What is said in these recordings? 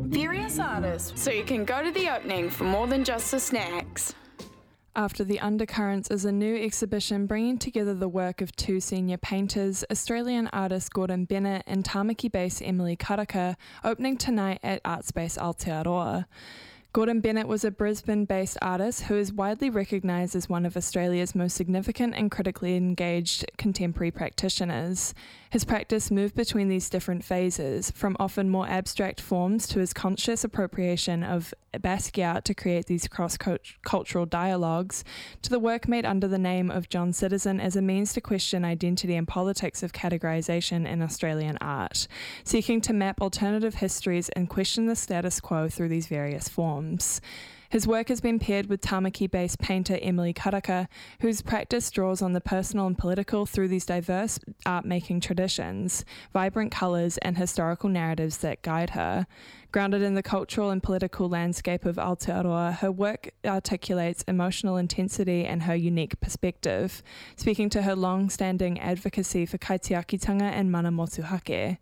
Various artists, so you can go to the opening for more than just the snacks. After the Undercurrents is a new exhibition bringing together the work of two senior painters, Australian artist Gordon Bennett and Tamaki-based Emily Karaka, opening tonight at Artspace Aotearoa. Gordon Bennett was a Brisbane-based artist who is widely recognised as one of Australia's most significant and critically engaged contemporary practitioners. His practice moved between these different phases, from often more abstract forms to his conscious appropriation of Basquiat to create these cross-cultural dialogues, to the work made under the name of John Citizen as a means to question identity and politics of categorisation in Australian art, seeking to map alternative histories and question the status quo through these various forms. His work has been paired with Tamaki-based painter Emily Karaka, whose practice draws on the personal and political through these diverse art-making traditions, vibrant colours and historical narratives that guide her. Grounded in the cultural and political landscape of Aotearoa, her work articulates emotional intensity and her unique perspective, speaking to her long-standing advocacy for kaitiakitanga and mana motuhake.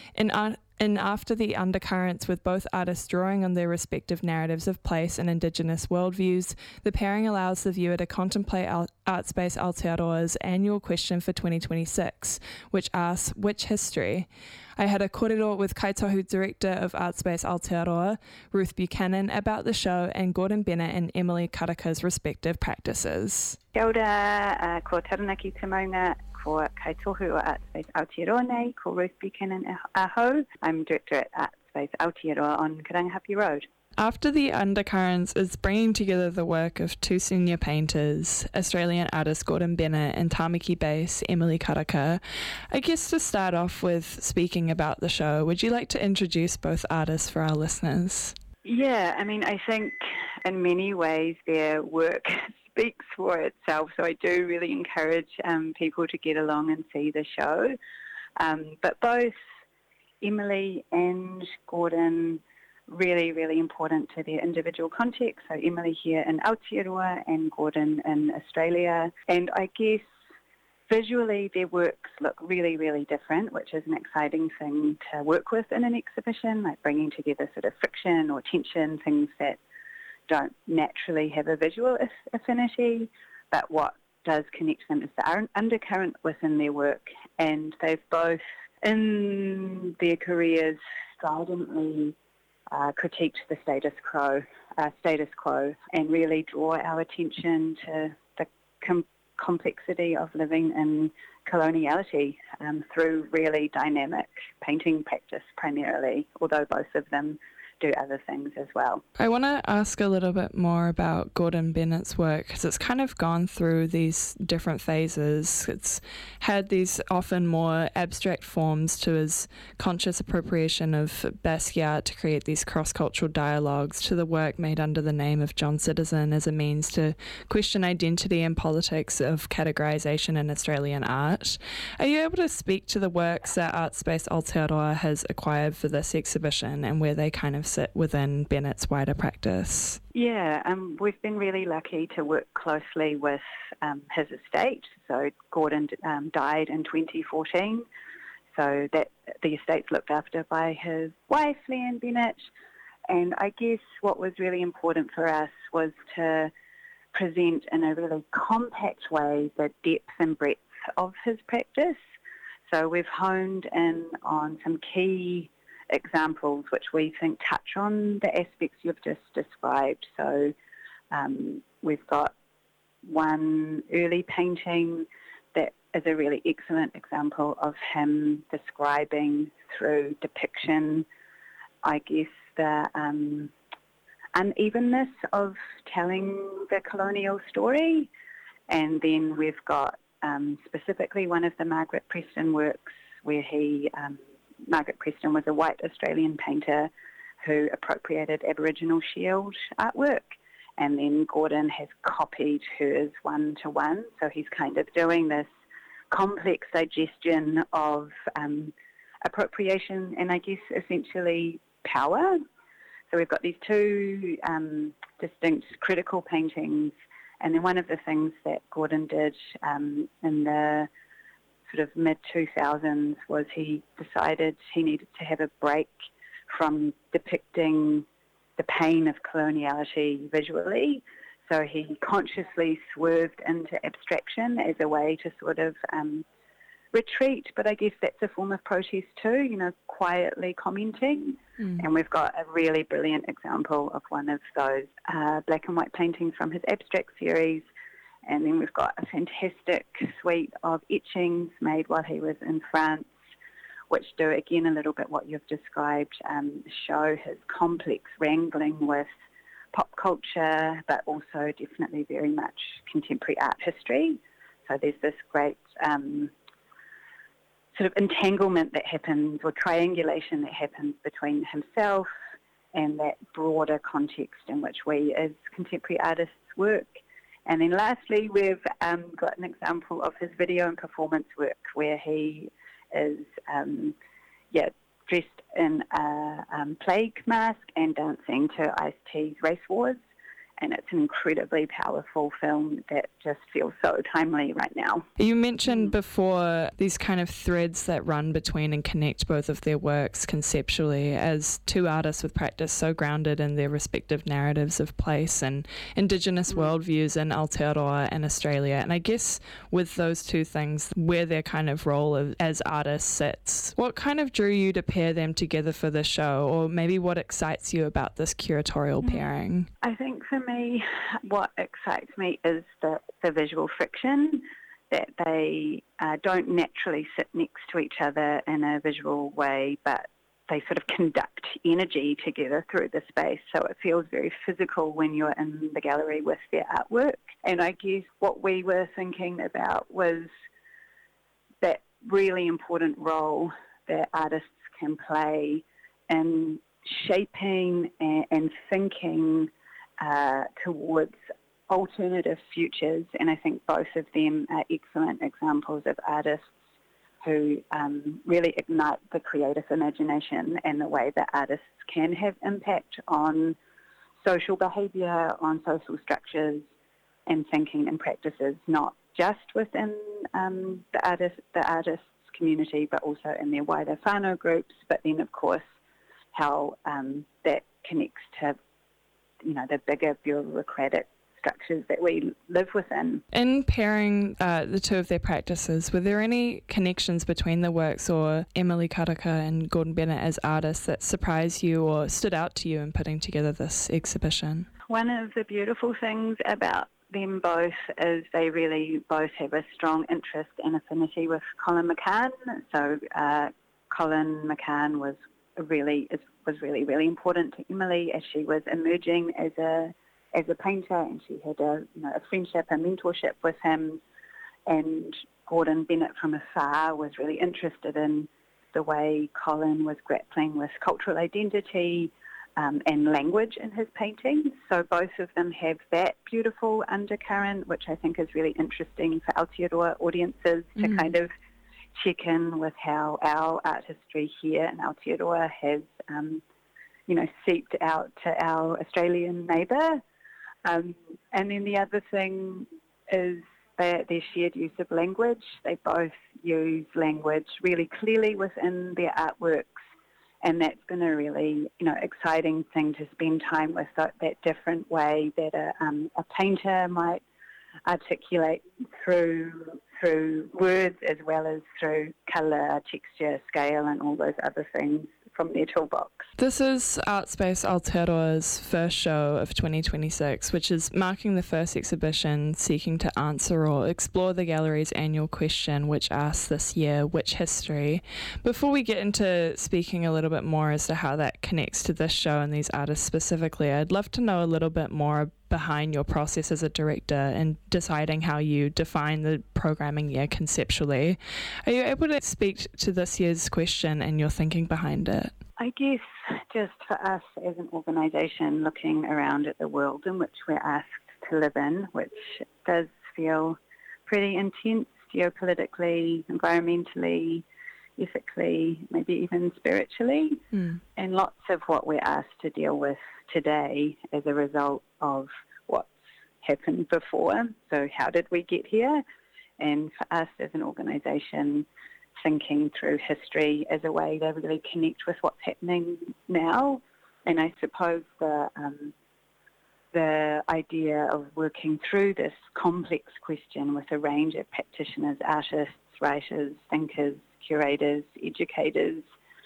In After the Undercurrents, with both artists drawing on their respective narratives of place and Indigenous worldviews, the pairing allows the viewer to contemplate Artspace Aotearoa's annual question for 2026, which asks, which history? I had a kōrero with Kaitohu Director of Artspace Aotearoa, Ruth Buchanan, about the show and Gordon Bennett and Emily Karaka's respective practices. Kia ora, ko Taranaki te maunga, ko Kaitohu o Artspace Aotearoa nei, ko Ruth Buchanan aho. I'm Director at Artspace Aotearoa on Karangahape Road. After the Undercurrents is bringing together the work of two senior painters, Australian artist Gordon Bennett and Tamaki-based Emily Karaka. I guess to start off with speaking about the show, would you like to introduce both artists for our listeners? Yeah, I mean, I think in many ways their work speaks for itself, so I do really encourage people to get along and see the show. But both Emily and Gordon really, really important to their individual context. So Emily here in Aotearoa and Gordon in Australia. And I guess visually their works look really, really different, which is an exciting thing to work with in an exhibition, like bringing together sort of friction or tension, things that don't naturally have a visual affinity, but what does connect them is the undercurrent within their work. And they've both, in their careers, stridently critiqued the status quo and really draw our attention to the complexity of living in coloniality through really dynamic painting practice primarily, although both of them do other things as well. I want to ask a little bit more about Gordon Bennett's work, because it's kind of gone through these different phases. It's had these often more abstract forms to his conscious appropriation of Basquiat to create these cross-cultural dialogues, to the work made under the name of John Citizen as a means to question identity and politics of categorisation in Australian art. Are you able to speak to the works that Artspace Aotearoa has acquired for this exhibition and where they kind of sit within Bennett's wider practice? Yeah, we've been really lucky to work closely with his estate. So Gordon died in 2014, so that the estate's looked after by his wife, Leanne Bennett. And I guess what was really important for us was to present in a really compact way the depth and breadth of his practice. So we've honed in on some key examples which we think touch on the aspects you've just described. So we've got one early painting that is a really excellent example of him describing through depiction, I guess, the unevenness of telling the colonial story. And then we've got specifically one of the Margaret Preston works where Margaret Preston was a white Australian painter who appropriated Aboriginal shield artwork, and then Gordon has copied hers one-to-one. So he's kind of doing this complex digestion of appropriation and I guess essentially power. So we've got these two distinct critical paintings, and then one of the things that Gordon did in the sort of mid-2000s was he decided he needed to have a break from depicting the pain of coloniality visually. So he consciously swerved into abstraction as a way to sort of retreat, but I guess that's a form of protest too, quietly commenting. And we've got a really brilliant example of one of those black and white paintings from his abstract series. And then we've got a fantastic suite of etchings made while he was in France, which do, again, a little bit what you've described, show his complex wrangling with pop culture, but also definitely very much contemporary art history. So there's this great sort of entanglement that happens, or triangulation that happens between himself and that broader context in which we as contemporary artists work. And then lastly, we've got an example of his video and performance work where he is dressed in a plague mask and dancing to Ice-T's Race Wars. And it's an incredibly powerful film that just feels so timely right now. You mentioned before these kind of threads that run between and connect both of their works conceptually as two artists with practice so grounded in their respective narratives of place and Indigenous worldviews in Aotearoa and Australia. And I guess with those two things, where their kind of role as artists sits, what kind of drew you to pair them together for the show, or maybe what excites you about this curatorial pairing? I think for me, what excites me is the visual friction, that they don't naturally sit next to each other in a visual way, but they sort of conduct energy together through the space. So it feels very physical when you're in the gallery with their artwork. And I guess what we were thinking about was that really important role that artists can play in shaping and thinking towards alternative futures, and I think both of them are excellent examples of artists who really ignite the creative imagination and the way that artists can have impact on social behaviour, on social structures and thinking and practices, not just within the artists' community, but also in their wider whānau groups, but then of course how that connects to the bigger bureaucratic structures that we live within. In pairing the two of their practices, were there any connections between the works or Emily Karaka and Gordon Bennett as artists that surprised you or stood out to you in putting together this exhibition? One of the beautiful things about them both is they really both have a strong interest and affinity with Colin McCann. So Colin McCann was really, really important to Emily as she was emerging as a painter, and she had a friendship, a mentorship with him. And Gordon Bennett from afar was really interested in the way Colin was grappling with cultural identity and language in his paintings. So both of them have that beautiful undercurrent, which I think is really interesting for Aotearoa audiences to kind of check in with how our art history here in Aotearoa has, seeped out to our Australian neighbour. And then the other thing is their shared use of language. They both use language really clearly within their artworks, and that's been a really, exciting thing to spend time with, that different way that a painter might articulate through words as well as through colour, texture, scale and all those other things from their toolbox. This is Artspace Aotearoa's first show of 2026, which is marking the first exhibition seeking to answer or explore the gallery's annual question, which asks this year, which history? Before we get into speaking a little bit more as to how that connects to this show and these artists specifically, I'd love to know a little bit more behind your process as a director and deciding how you define the programming year conceptually. Are you able to speak to this year's question and your thinking behind it? I guess just for us as an organisation looking around at the world in which we're asked to live in, which does feel pretty intense geopolitically, environmentally, ethically, maybe even spiritually, and lots of what we're asked to deal with today as a result of what's happened before. So how did we get here? And for us as an organisation thinking through history as a way to really connect with what's happening now. And I suppose the idea of working through this complex question with a range of practitioners, artists, writers, thinkers, curators, educators,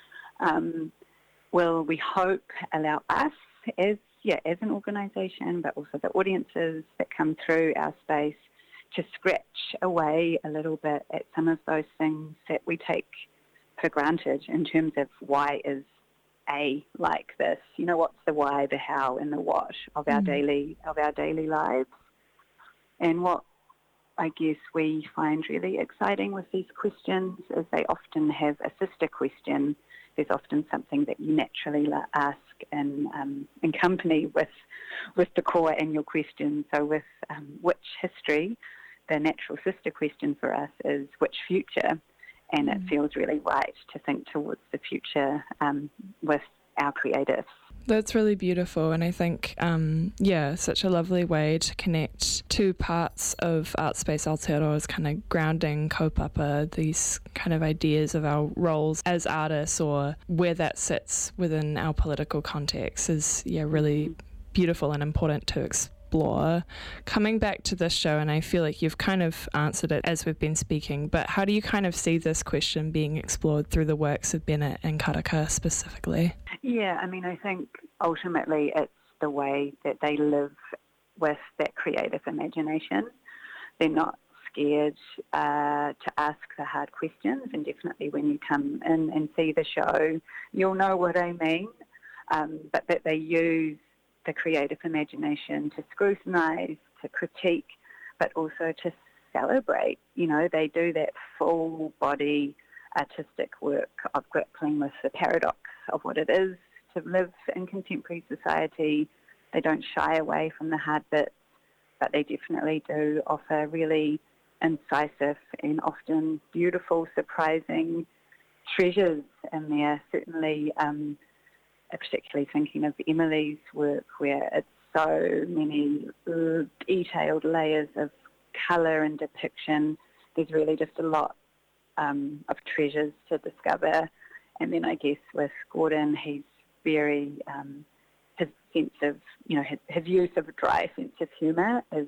will, we hope, allow us as an organisation, but also the audiences that come through our space, to scratch away a little bit at some of those things that we take for granted in terms of why is A like this? You know, what's the why, the how, and the what of our daily lives? And what I guess we find really exciting with these questions is they often have a sister question. There's often something that you naturally ask in company with the core annual question. So with which history, the natural sister question for us is which future, and it feels really right to think towards the future with our creatives. That's really beautiful, and I think, such a lovely way to connect two parts of Artspace Aotearoa's kind of grounding kaupapa, these kind of ideas of our roles as artists or where that sits within our political context is, really beautiful and important to explore. Coming back to this show, and I feel like you've kind of answered it as we've been speaking, but how do you kind of see this question being explored through the works of Bennett and Karaka specifically? Yeah, I mean, I think ultimately it's the way that they live with that creative imagination. They're not scared to ask the hard questions, and definitely when you come in and see the show, you'll know what I mean, but that they use the creative imagination to scrutinise, to critique, but also to celebrate. You know, they do that full body artistic work of grappling with the paradox of what it is to live in contemporary society. They don't shy away from the hard bits, but they definitely do offer really incisive and often beautiful, surprising treasures in there. Certainly, particularly thinking of Emily's work, where it's so many detailed layers of colour and depiction. There's really just a lot of treasures to discover. And then I guess with Gordon, he's very, his sense of, his use of a dry sense of humour is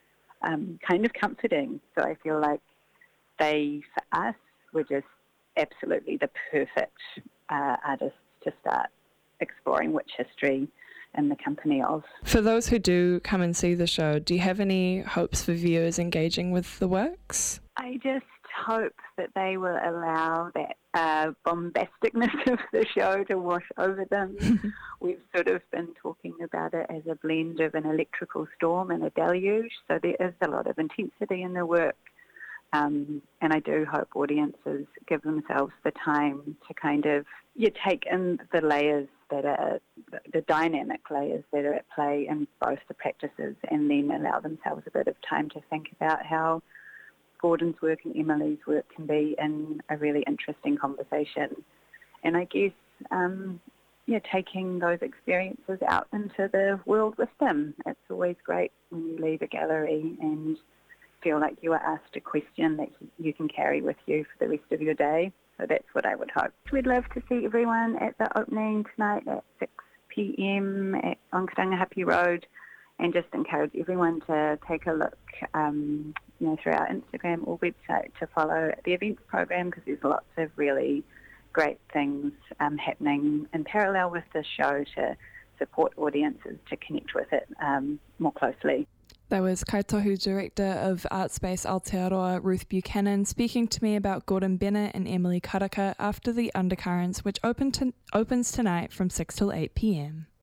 kind of comforting. So I feel like they, for us, were just absolutely the perfect artists to start exploring witch history in the company of. For those who do come and see the show, do you have any hopes for viewers engaging with the works? I just hope that they will allow that bombasticness of the show to wash over them. We've sort of been talking about it as a blend of an electrical storm and a deluge, so there is a lot of intensity in the work. And I do hope audiences give themselves the time to kind of take in the layers that are, the dynamic layers that are at play in both the practices, and then allow themselves a bit of time to think about how Gordon's work and Emily's work can be in a really interesting conversation. And I guess, taking those experiences out into the world with them. It's always great when you leave a gallery and feel like you were asked a question that you can carry with you for the rest of your day. So that's what I would hope. We'd love to see everyone at the opening tonight at 6 p.m. on Karangahape Road, and just encourage everyone to take a look through our Instagram or website to follow the events program, because there's lots of really great things happening in parallel with the show to support audiences to connect with it more closely. That was Kaitohu Director of Artspace Aotearoa, Ruth Buchanan, speaking to me about Gordon Bennett and Emily Karaka after the Undercurrents, which opens tonight from 6 till 8 p.m.